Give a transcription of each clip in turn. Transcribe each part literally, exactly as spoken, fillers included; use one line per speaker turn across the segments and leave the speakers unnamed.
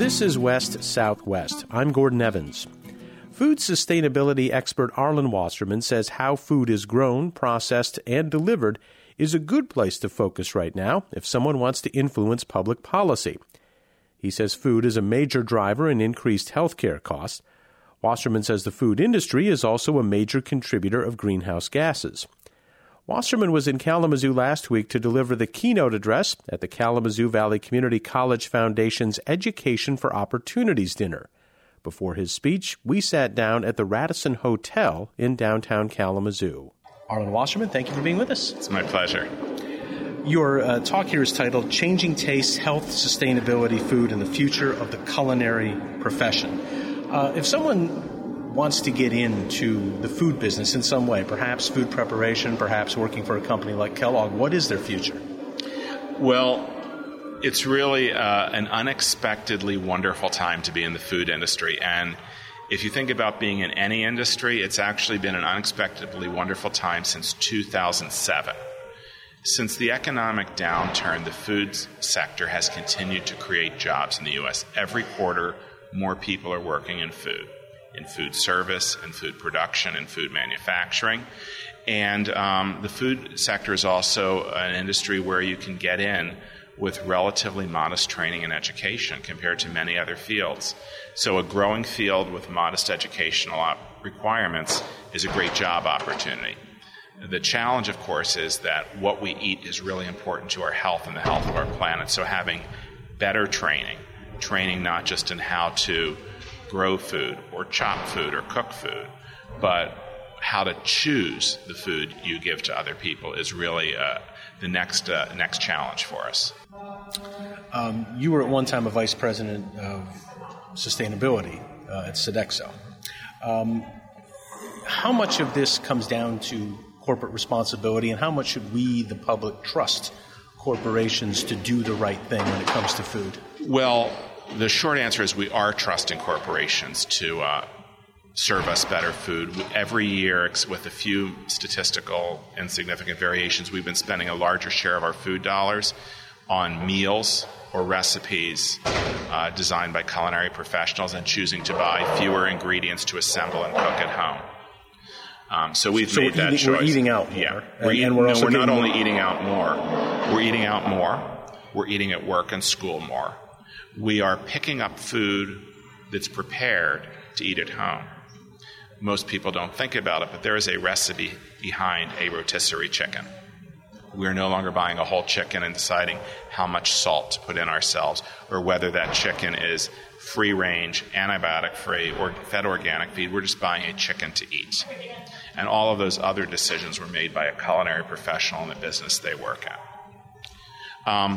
This is West Southwest. I'm Gordon Evans. Food sustainability expert Arlen Wasserman says how food is grown, processed, and delivered is a good place to focus right now if someone wants to influence public policy. He says food is a major driver in increased healthcare costs. Wasserman says the food industry is also a major contributor of greenhouse gases. Wasserman was in Kalamazoo last week to deliver the keynote address at the Kalamazoo Valley Community College Foundation's Education for Opportunities dinner. Before his speech, we sat down at the Radisson Hotel in downtown Kalamazoo. Arlen Wasserman, thank you for being with us.
It's my pleasure.
Your uh, talk here is titled Changing Tastes, Health, Sustainability, Food, and the Future of the Culinary Profession. Uh, if someone wants to get into the food business in some way, perhaps food preparation, perhaps working for a company like Kellogg, what is their future?
Well, it's really uh, an unexpectedly wonderful time to be in the food industry. And if you think about being in any industry, it's actually been an unexpectedly wonderful time since two thousand seven. Since the economic downturn, the food sector has continued to create jobs in the U S. Every quarter, more people are working in food, in food service, in food production, in food manufacturing. And um, the food sector is also an industry where you can get in with relatively modest training and education compared to many other fields. So a growing field with modest educational op- requirements is a great job opportunity. The challenge, of course, is that what we eat is really important to our health and the health of our planet. So having better training, training not just in how to grow food or chop food or cook food, but how to choose the food you give to other people is really uh, the next uh, next challenge for us.
Um, you were at one time a vice president of sustainability uh, at Sodexo. Um, how much of this comes down to corporate responsibility, and how much should we, the public, trust corporations to do the right thing when it comes to food?
Well, the short answer is we are trusting corporations to uh, serve us better food. Every year, with a few statistical insignificant variations, we've been spending a larger share of our food dollars on meals or recipes uh, designed by culinary professionals and choosing to buy fewer ingredients to assemble and cook at home. Um, so we've
so
made that
eating,
choice.
We're eating out more.
Yeah.
And,
we're, eating,
and we're,
no,
also
we're not
more.
only eating out more, we're eating out more. We're eating at work and school more. We are picking up food that's prepared to eat at home. Most people don't think about it, but there is a recipe behind a rotisserie chicken. We're no longer buying a whole chicken and deciding how much salt to put in ourselves, or whether that chicken is free-range, antibiotic-free, or fed organic feed. We're just buying a chicken to eat. And all of those other decisions were made by a culinary professional in the business they work at. Um,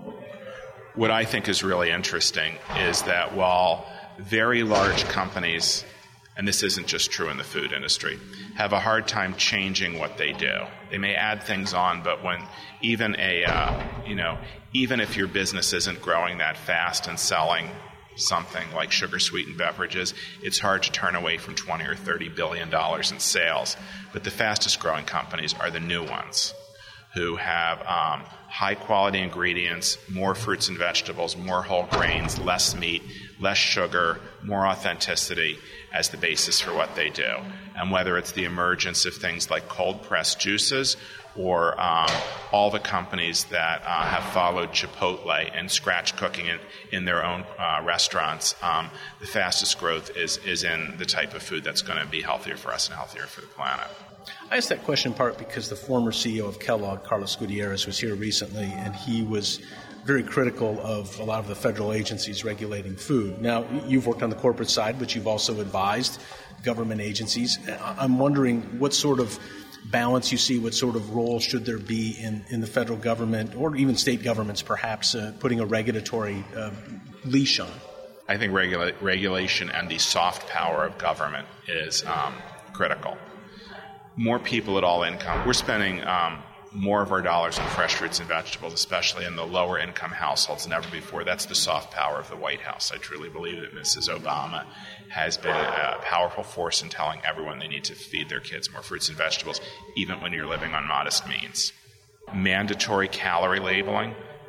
what I think is really interesting is that while very large companies, and this isn't just true in the food industry, have a hard time changing what they do. They may add things on, but when even a, uh, you know, even if your business isn't growing that fast and selling something like sugar-sweetened beverages, it's hard to turn away from twenty or thirty billion dollars in sales. But the fastest-growing companies are the new ones, who have um, high-quality ingredients, more fruits and vegetables, more whole grains, less meat, less sugar, more authenticity as the basis for what they do. And whether it's the emergence of things like cold-pressed juices or um, all the companies that uh, have followed Chipotle and scratch cooking it in their own uh, restaurants, um, the fastest growth is, is in the type of food that's going to be healthier for us and healthier for the planet.
I asked that question in part because the former C E O of Kellogg, Carlos Gutierrez, was here recently, and he was very critical of a lot of the federal agencies regulating food. Now, you've worked on the corporate side, but you've also advised government agencies. I'm wondering what sort of balance you see, what sort of role should there be in, in the federal government or even state governments perhaps uh, putting a regulatory uh, leash on?
I think regula- regulation and the soft power of government is um, critical. More people at all income. We're spending um, more of our dollars on fresh fruits and vegetables, especially in the lower income households than ever before. That's the soft power of the White House. I truly believe that Missus Obama has been a powerful force in telling everyone they need to feed their kids more fruits and vegetables, even when you're living on modest means. Mandatory calorie labeling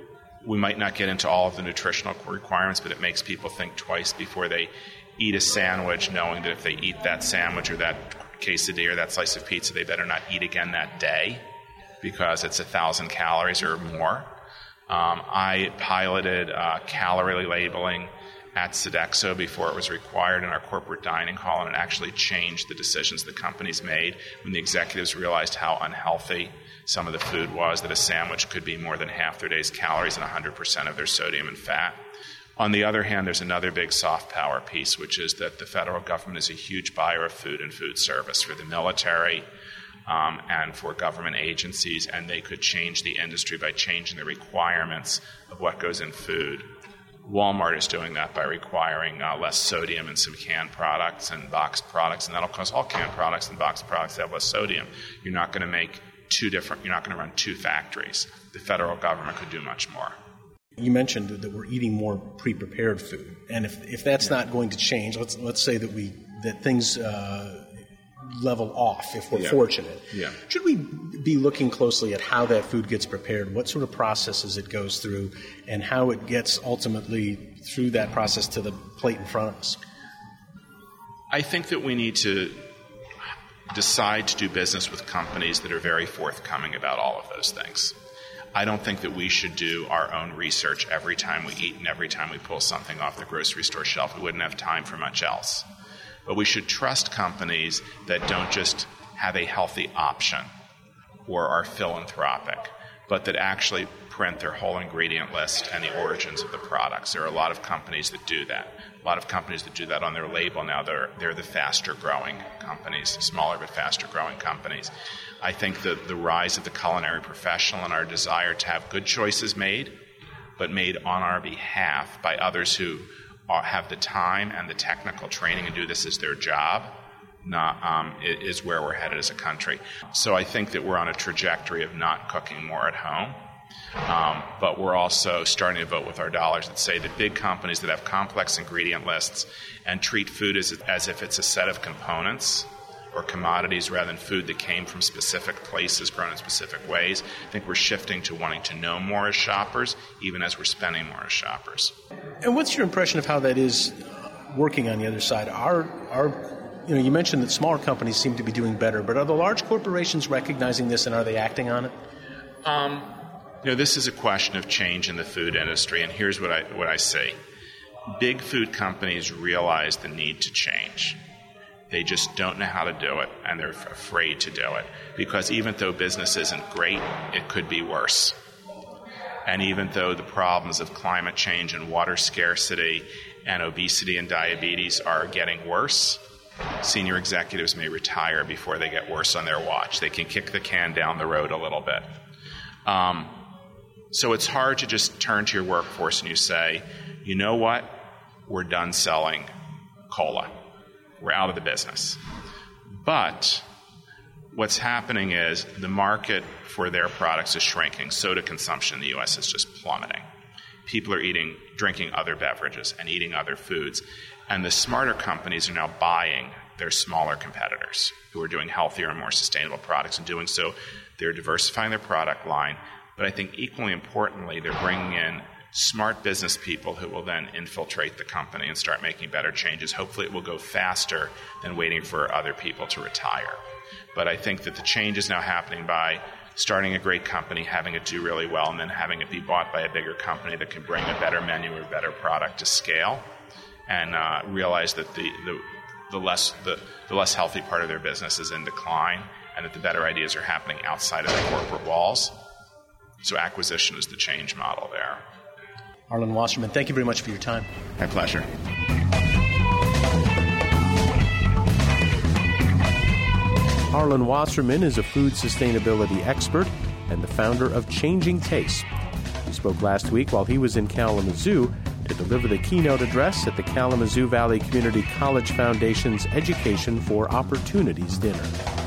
we might not get into all of the nutritional requirements, but it makes people think twice before they eat a sandwich, knowing that if they eat that sandwich or that quesadilla or that slice of pizza, they better not eat again that day because it's a thousand calories or more. Um, I piloted uh, calorie labeling at Sodexo before it was required in our corporate dining hall, and it actually changed the decisions the companies made when the executives realized how unhealthy some of the food was, that a sandwich could be more than half their day's calories and one hundred percent of their sodium and fat. On the other hand, there's another big soft power piece, which is that the federal government is a huge buyer of food and food service for the military um, and for government agencies, and they could change the industry by changing the requirements of what goes in food. Walmart is doing that by requiring uh, less sodium in some canned products and boxed products, and that'll cause all canned products and boxed products to have less sodium. You're not going to make two different, you're not going to run two factories. The federal government could do much more.
You mentioned that we're eating more pre-prepared food, and if if that's yeah. not going to change, let's let's say that we that things uh, level off if we're
yeah.
fortunate.
Yeah.
Should we be looking closely at how that food gets prepared, what sort of processes it goes through, and how it gets ultimately through that process to the plate in front of us?
I think that we need to decide to do business with companies that are very forthcoming about all of those things. I don't think that we should do our own research every time we eat and every time we pull something off the grocery store shelf. We wouldn't have time for much else. But we should trust companies that don't just have a healthy option or are philanthropic, but that actually print their whole ingredient list and the origins of the products. There are a lot of companies that do that. A lot of companies that do that on their label now. They're, they're the faster growing companies, smaller but faster growing companies. I think that the rise of the culinary professional and our desire to have good choices made, but made on our behalf by others who are, have the time and the technical training and do this as their job, not, um, is where we're headed as a country. So I think that we're on a trajectory of not cooking more at home. Um, but we're also starting to vote with our dollars and say that big companies that have complex ingredient lists and treat food as, as if it's a set of components or commodities rather than food that came from specific places, grown in specific ways. I think we're shifting to wanting to know more as shoppers, even as we're spending more as shoppers.
And what's your impression of how that is working on the other side? Are, are you know, you mentioned that smaller companies seem to be doing better, but are the large corporations recognizing this and are they acting on it?
Um, you know, this is a question of change in the food industry, and here's what I what I say. Big food companies realize the need to change. They just don't know how to do it, and they're afraid to do it. Because even though business isn't great, it could be worse. And even though the problems of climate change and water scarcity and obesity and diabetes are getting worse, senior executives may retire before they get worse on their watch. They can kick the can down the road a little bit. Um, so it's hard to just turn to your workforce and you say, you know what? We're done selling cola. We're out of the business. But what's happening is the market for their products is shrinking. Soda consumption in the U S is just plummeting. People are eating, drinking other beverages and eating other foods. And the smarter companies are now buying their smaller competitors who are doing healthier and more sustainable products. And doing so, they're diversifying their product line. But I think equally importantly, they're bringing in smart business people who will then infiltrate the company and start making better changes. Hopefully it will go faster than waiting for other people to retire. But I think that the change is now happening by starting a great company, having it do really well, and then having it be bought by a bigger company that can bring a better menu or better product to scale, and uh, realize that the, the, the, less, the, the less healthy part of their business is in decline, and that the better ideas are happening outside of the corporate walls. So acquisition is the change model there.
Arlen Wasserman, thank you very much for your time.
My pleasure.
Arlen Wasserman is a food sustainability expert and the founder of Changing Taste. He spoke last week while he was in Kalamazoo to deliver the keynote address at the Kalamazoo Valley Community College Foundation's Education for Opportunities Dinner.